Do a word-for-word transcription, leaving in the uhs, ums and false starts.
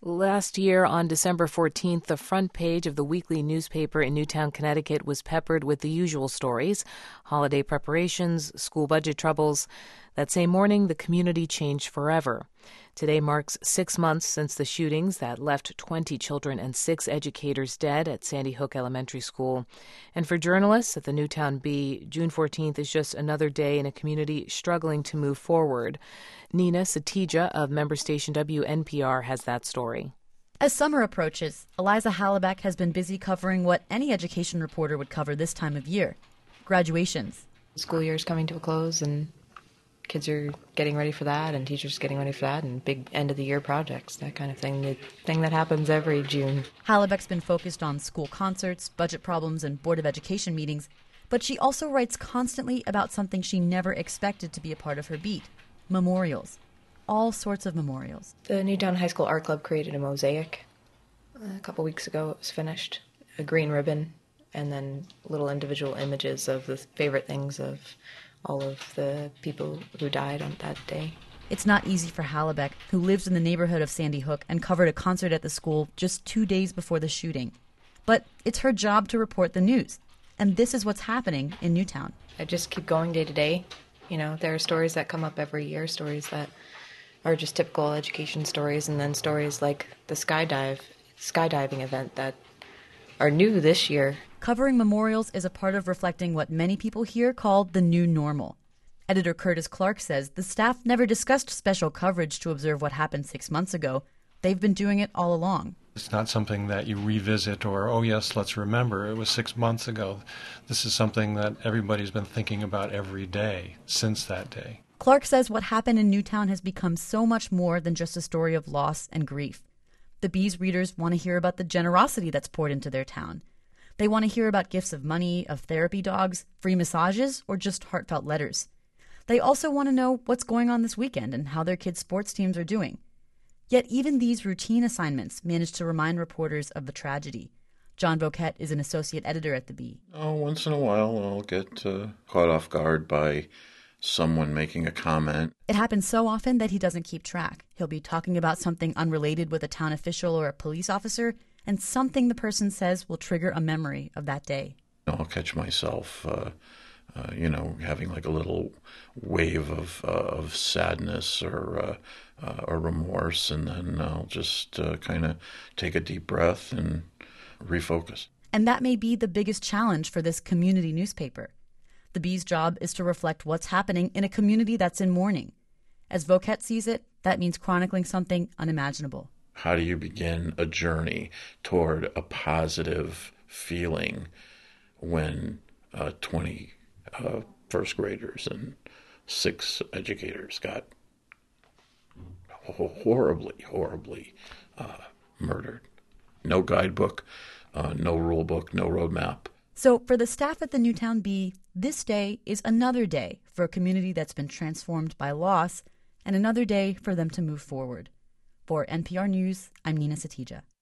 Last year, on December fourteenth, the front page of the weekly newspaper in Newtown, Connecticut was peppered with the usual stories: holiday preparations, school budget troubles. That same morning, the community changed forever. Today marks six months since the shootings that left twenty children and six educators dead at Sandy Hook Elementary School. And for journalists at the Newtown Bee, June fourteenth is just another day in a community struggling to move forward. Nina Satija of member station W N P R has that story. As summer approaches, Eliza Hallebeck has been busy covering what any education reporter would cover this time of year: graduations. The school year is coming to a close, and kids are getting ready for that, and teachers are getting ready for that, and big end-of-the-year projects, that kind of thing, the thing that happens every June. Hallebeck's been focused on school concerts, budget problems, and Board of Education meetings, but she also writes constantly about something she never expected to be a part of her beat: memorials. All sorts of memorials. The Newtown High School Art Club created a mosaic a couple weeks ago. It was finished. A green ribbon, and then little individual images of the favorite things of all of the people who died on that day. It's not easy for Hallebeck, who lives in the neighborhood of Sandy Hook and covered a concert at the school just two days before the shooting. But it's her job to report the news, and this is what's happening in Newtown. I just keep going day to day. You know, there are stories that come up every year, stories that are just typical education stories, and then stories like the skydive, skydiving event that are new this year. Covering memorials is a part of reflecting what many people here call the new normal. Editor Curtis Clark says the staff never discussed special coverage to observe what happened six months ago. They've been doing it all along. It's not something that you revisit or, oh yes, let's remember, it was six months ago. This is something that everybody's been thinking about every day since that day. Clark says what happened in Newtown has become so much more than just a story of loss and grief. The Bee's readers want to hear about the generosity that's poured into their town. They want to hear about gifts of money, of therapy dogs, free massages, or just heartfelt letters. They also want to know what's going on this weekend and how their kids' sports teams are doing. Yet even these routine assignments manage to remind reporters of the tragedy. John Boquette is an associate editor at the Bee. Oh, once in a while I'll get uh, caught off guard by someone making a comment. It happens so often that he doesn't keep track. He'll be talking about something unrelated with a town official or a police officer, and something the person says will trigger a memory of that day. I'll catch myself, uh, uh, you know, having like a little wave of uh, of sadness or uh, uh, or remorse, and then I'll just uh, kind of take a deep breath and refocus. And that may be the biggest challenge for this community newspaper. The Bee's job is to reflect what's happening in a community that's in mourning. As Boquette sees it, that means chronicling something unimaginable. How do you begin a journey toward a positive feeling when uh, twenty uh, first graders and six educators got horribly, horribly uh, murdered? No guidebook, uh, no rule book, no roadmap. So for the staff at the Newtown Bee, this day is another day for a community that's been transformed by loss, and another day for them to move forward. For N P R News, I'm Nina Satija.